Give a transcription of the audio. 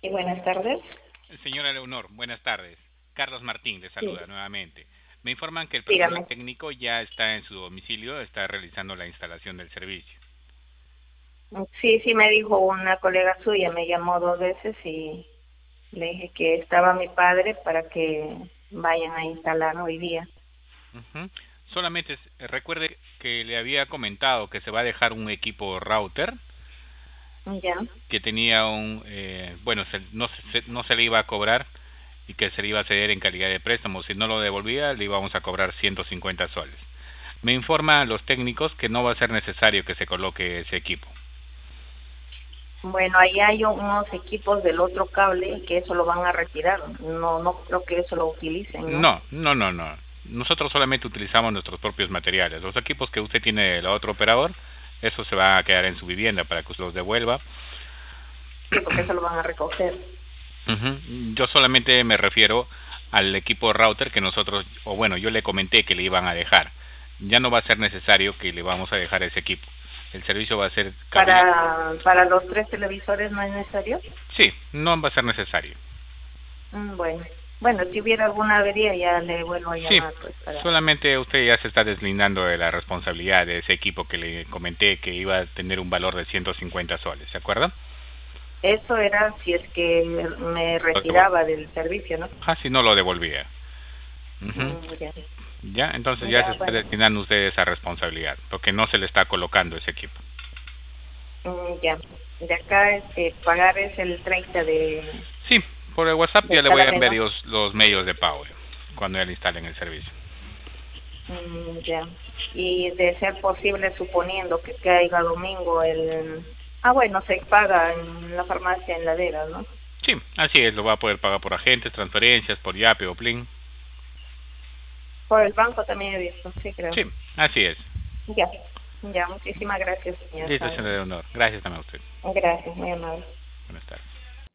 Sí, buenas tardes. Señora Leonor, buenas tardes. Carlos Martín le Sí, saluda nuevamente. Me informan que el personal dígame. técnico ya está en su domicilio, está realizando la instalación del servicio. Sí, sí, me dijo una colega suya, me llamó 2 veces y le dije que estaba mi padre para que vayan a instalar hoy día. Ujú. Solamente recuerde que le había comentado que se va a dejar un equipo router Ya, que tenía bueno, no se le iba a cobrar y que se le iba a ceder en calidad de préstamo. Si no lo devolvía, le íbamos a cobrar 150 soles. Me informa a los técnicos que no va a ser necesario que se coloque ese equipo. bueno, ahí hay unos equipos del otro cable que eso lo van a retirar. No, no creo que eso lo utilicen, ¿no? No, no, no, no. Nosotros solamente utilizamos nuestros propios materiales. Los equipos que usted tiene del otro operador, eso se va a quedar en su vivienda para que usted los devuelva. Sí, porque eso lo van a recoger. Ujú. Yo solamente me refiero al equipo router que nosotros, o bueno, yo le comenté que le iban a dejar. Ya no va a ser necesario que le vamos a dejar ese equipo. El servicio va a ser cabina. Para los 3 televisores no es necesario. Sí, no va a ser necesario. Bueno, bueno, si hubiera alguna avería ya le vuelvo a Sí, llamar, pues para. solamente usted ya se está deslindando de la responsabilidad de ese equipo que le comenté que iba a tener un valor de 150 soles, ¿se acuerda? Eso era si es que me Lo devol- retiraba del servicio, ¿no? Si no lo devolvía. Ujú. Ya, Ya, entonces ya se ya, está bueno, destinando usted esa responsabilidad, porque no se le está colocando ese equipo. ya. De acá, pagar es el 30 Sí, por el WhatsApp ya de le voy cada a mes, enviar ¿no? los medios de pago cuando ya le instalen el servicio. Ya. Y de ser posible, suponiendo que caiga domingo, bueno, se paga en la farmacia en Ladera, ¿no? Sí, así es, lo va a poder pagar por agentes, transferencias, por Yape o Plin. Por el banco también he visto, sí, creo. Sí, así es. Ya, ya, muchísimas gracias, señor Listo, señor Sáenz. de honor. Gracias también a usted. Gracias, muy amable. Buenas tardes.